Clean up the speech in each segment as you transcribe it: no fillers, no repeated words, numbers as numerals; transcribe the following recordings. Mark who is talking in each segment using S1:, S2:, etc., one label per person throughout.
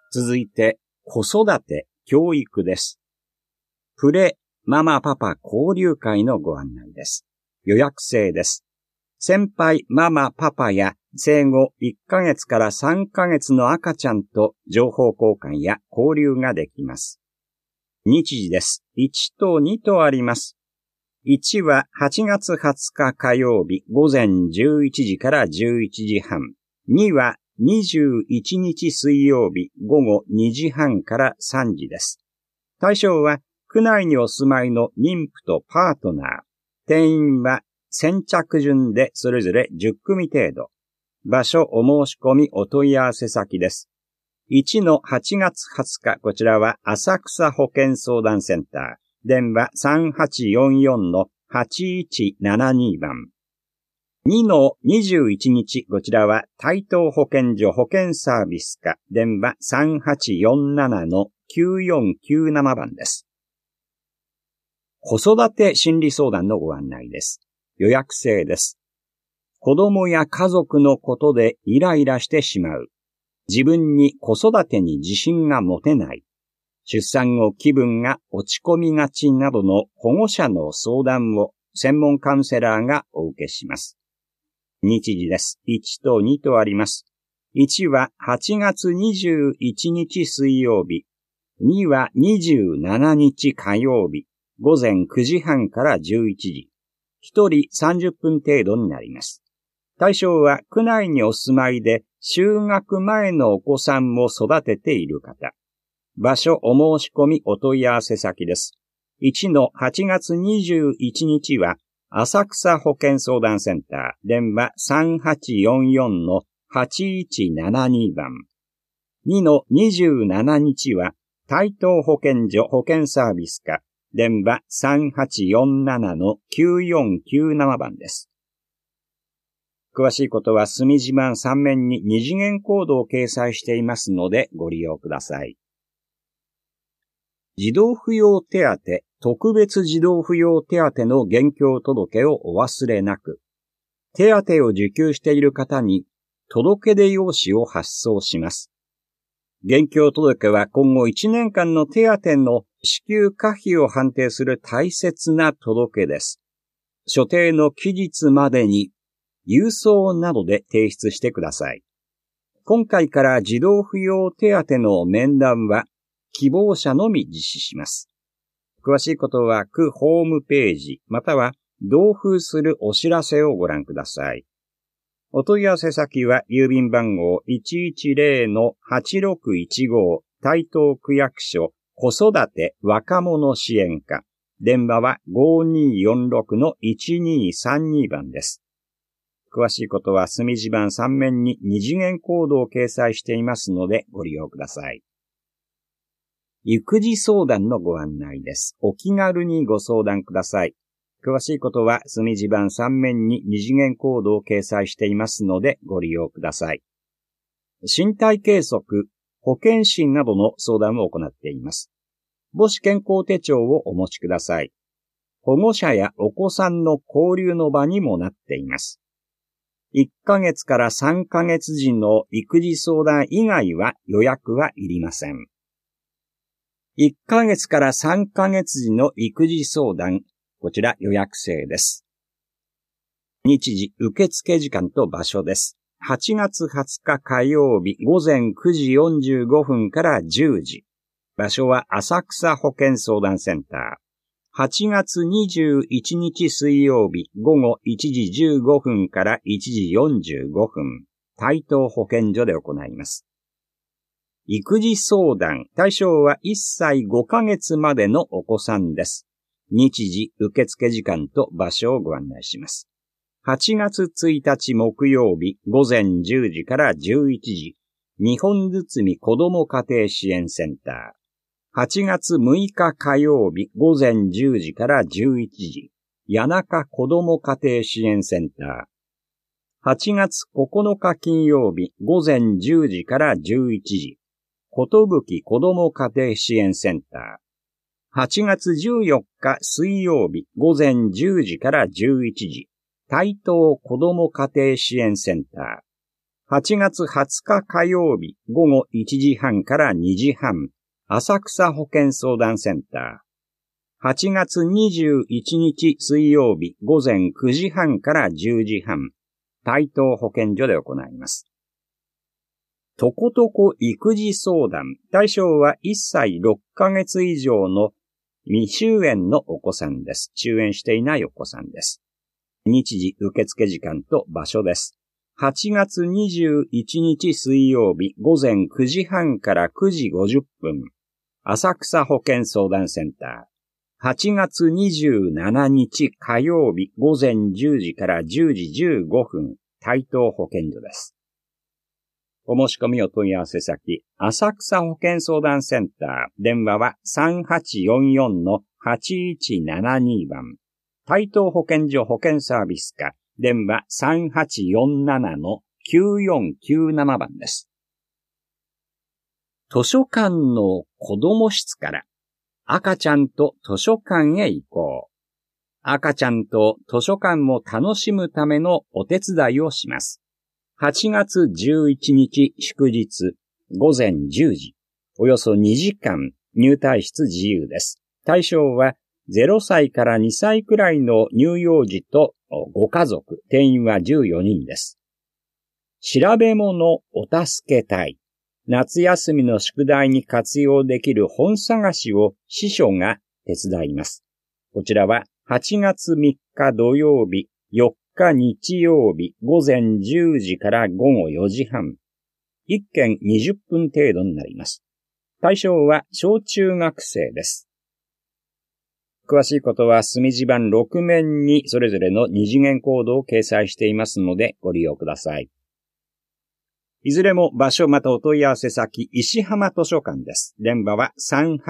S1: 続いて、子育て、教育です。プレママパパ交流会のご案内です。予約制です。先輩ママパパや生後1ヶ月から3ヶ月の赤ちゃんと情報交換や交流ができます。日時です。1と2とあります。1は8月20日火曜日午前11時から11時半。2は21日水曜日午後2時半から3時です。対象は区内にお住まいの妊婦とパートナー。定員は先着順でそれぞれ10組程度。場所お申し込みお問い合わせ先です。1の8月20日、こちらは浅草保健相談センター。電話 3844-8172 番。2の21日、こちらは台東保健所保健サービス課。電話 3847-9497 番です。子育て心理相談のご案内です。予約制です。子供や家族のことでイライラしてしまう。自分に子育てに自信が持てない。出産後気分が落ち込みがちなどの保護者の相談を専門カウンセラーがお受けします。日時です。1と2とあります。1は8月21日水曜日。2は27日火曜日。午前9時半から11時。1人30分程度になります。対象は区内にお住まいで就学前のお子さんを育てている方。場所お申し込みお問い合わせ先です。1の8月21日は浅草保健相談センター。電話 3844-8172 番。2の27日は台東保健所保健サービス課。電話 3847-9497 番です。詳しいことは隅自慢3面に2次元コードを掲載していますのでご利用ください。児童扶養手当、特別児童扶養手当の現況届をお忘れなく、手当を受給している方に届出用紙を発送します。現況届は今後1年間の手当の支給可否を判定する大切な届です。所定の期日までに郵送などで提出してください。今回から児童扶養手当の面談は希望者のみ実施します。詳しいことは区ホームページまたは同封するお知らせをご覧ください。お問い合わせ先は郵便番号 110-8615 台東区役所子育て若者支援課。電話は 5246-1232 番です。詳しいことは隅自慢3面に2次元コードを掲載していますのでご利用ください。育児相談のご案内です。お気軽にご相談ください。詳しいことは隅自慢3面に2次元コードを掲載していますのでご利用ください。身体計測、保健診などの相談を行っています。母子健康手帳をお持ちください。保護者やお子さんの交流の場にもなっています。1ヶ月から3ヶ月時の育児相談以外は予約はいりません。1ヶ月から3ヶ月時の育児相談、こちら予約制です。日時、受付時間と場所です。8月20日火曜日午前9時45分から10時。場所は浅草保健相談センター。8月21日水曜日午後1時15分から1時45分。台東保健所で行います。育児相談、対象は1歳5ヶ月までのお子さんです。日時、受付時間と場所をご案内します。8月1日木曜日午前10時から11時、日本堤子ども家庭支援センター。8月6日火曜日午前10時から11時、谷中子ども家庭支援センター。8月9日金曜日午前10時から11時、ことぶき子ども家庭支援センター。8月14日水曜日午前10時から11時、台東子ども家庭支援センター。 8月20日火曜日午後1時半から2時半、浅草保健相談センター。8月21日水曜日午前9時半から10時半、台東保健所で行います。とことこ育児相談。対象は1歳6ヶ月以上の未就園のお子さんです。就園していないお子さんです。日時受付時間と場所です。8月21日水曜日午前9時半から9時50分。浅草保健相談センター。8月27日火曜日午前10時から10時15分。台東保健所です。お申し込みお問い合わせ先、浅草保健相談センター。電話は 3844-8172 番。台東保健所保健サービス課。電話 3847-9497 番です。図書館の子供室から赤ちゃんと図書館へ行こう。赤ちゃんと図書館を楽しむためのお手伝いをします。8月11日祝日午前10時、およそ2時間入退室自由です。対象は0歳から2歳くらいの乳幼児とご家族、定員は14人です。調べ物お助け隊。夏休みの宿題に活用できる本探しを司書が手伝います。こちらは8月3日土曜日、4日日曜日、午前10時から午後4時半。1件20分程度になります。対象は小中学生です。詳しいことは墨字盤6面にそれぞれの二次元コードを掲載していますのでご利用ください。いずれも場所またお問い合わせ先、石浜図書館です。電話は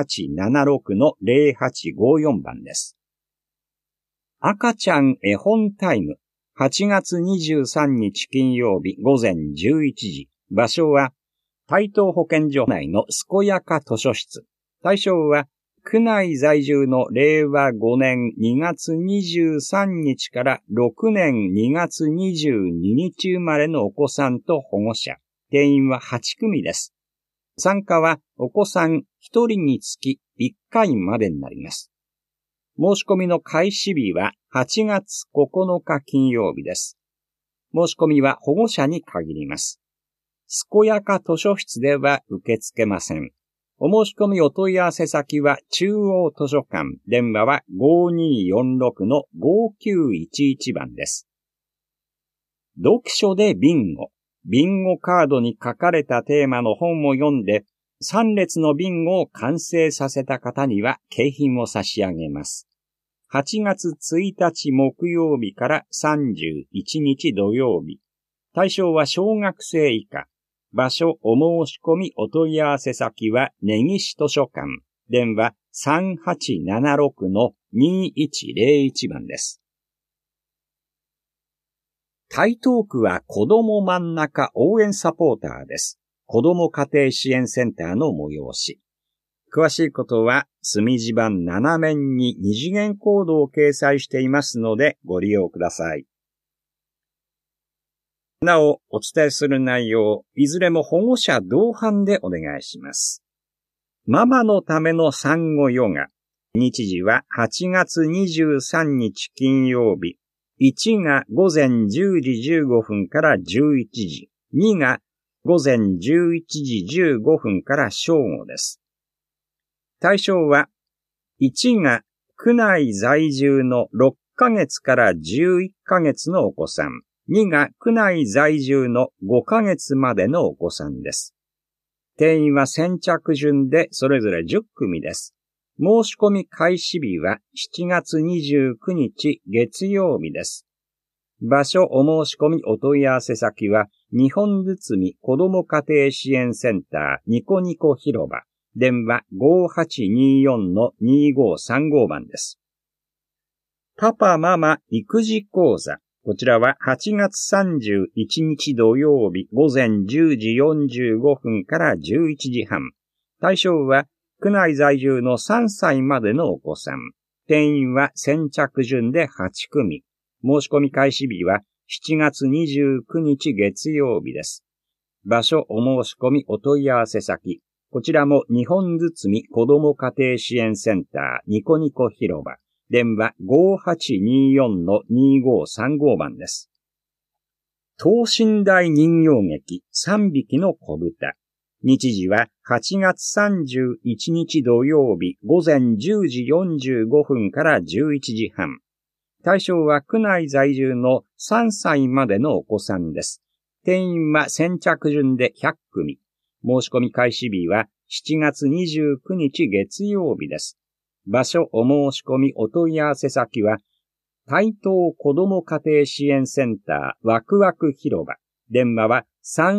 S1: 3876-0854 番です。赤ちゃん絵本タイム。8月23日金曜日午前11時。場所は台東保健所内の健やか図書室。対象は区内在住の令和5年2月23日から6年2月22日生まれのお子さんと保護者。定員は8組です。参加はお子さん1人につき1回までになります。申し込みの開始日は8月9日金曜日です。申し込みは保護者に限ります。健やか図書室では受け付けません。お申し込みお問い合わせ先は中央図書館。電話は 5246-5911 番です。読書でビンゴ。ビンゴカードに書かれたテーマの本を読んで、3列のビンゴを完成させた方には景品を差し上げます。8月1日木曜日から31日土曜日。対象は小学生以下。場所お申し込みお問い合わせ先は根岸図書館。電話 3876-2101 番です。台東区は子ども真ん中応援サポーターです。子ども家庭支援センターの催し。詳しいことは墨字盤7面に二次元コードを掲載していますのでご利用ください。なお、お伝えする内容、いずれも保護者同伴でお願いします。ママのための産後ヨガ。日時は8月23日金曜日。1が午前10時15分から11時。2が午前11時15分から正午です。対象は、1が区内在住の6ヶ月から11ヶ月のお子さん。2が区内在住の5ヶ月までのお子さんです。定員は先着順でそれぞれ10組です。申し込み開始日は7月29日月曜日です。場所お申し込みお問い合わせ先は日本堤子ども家庭支援センターニコニコ広場。電話 5824-2535 番です。パパママ育児講座。こちらは8月31日土曜日午前10時45分から11時半。対象は区内在住の3歳までのお子さん。定員は先着順で8組。申し込み開始日は7月29日月曜日です。 場所お申し込みお問い合わせ先。こちらも日本包み子ども家庭支援センターニコニコ広場。電話 5824-2535 番です。等身大人形劇3匹の子豚。日時は8月31日土曜日午前10時45分から11時半。対象は区内在住の3歳までのお子さんです。定員は先着順で100組。申し込み開始日は7月29日月曜日です。場所お申し込みお問い合わせ先は、台東子ども家庭支援センターワクワク広場。電話は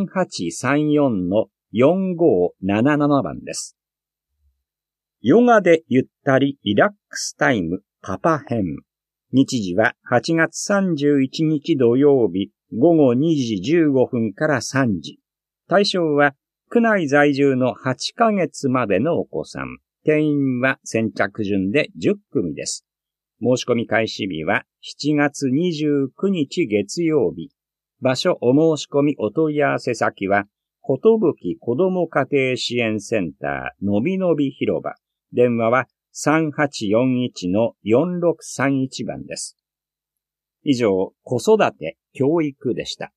S1: 3834-4577 番です。ヨガでゆったりリラックスタイムパパ編。日時は8月31日土曜日午後2時15分から3時。対象は区内在住の8ヶ月までのお子さん。定員は先着順で10組です。申し込み開始日は7月29日月曜日。場所お申し込みお問い合わせ先は、ことぶき子ども家庭支援センターのびのび広場。電話は 3841-4631 番です。以上、子育て教育でした。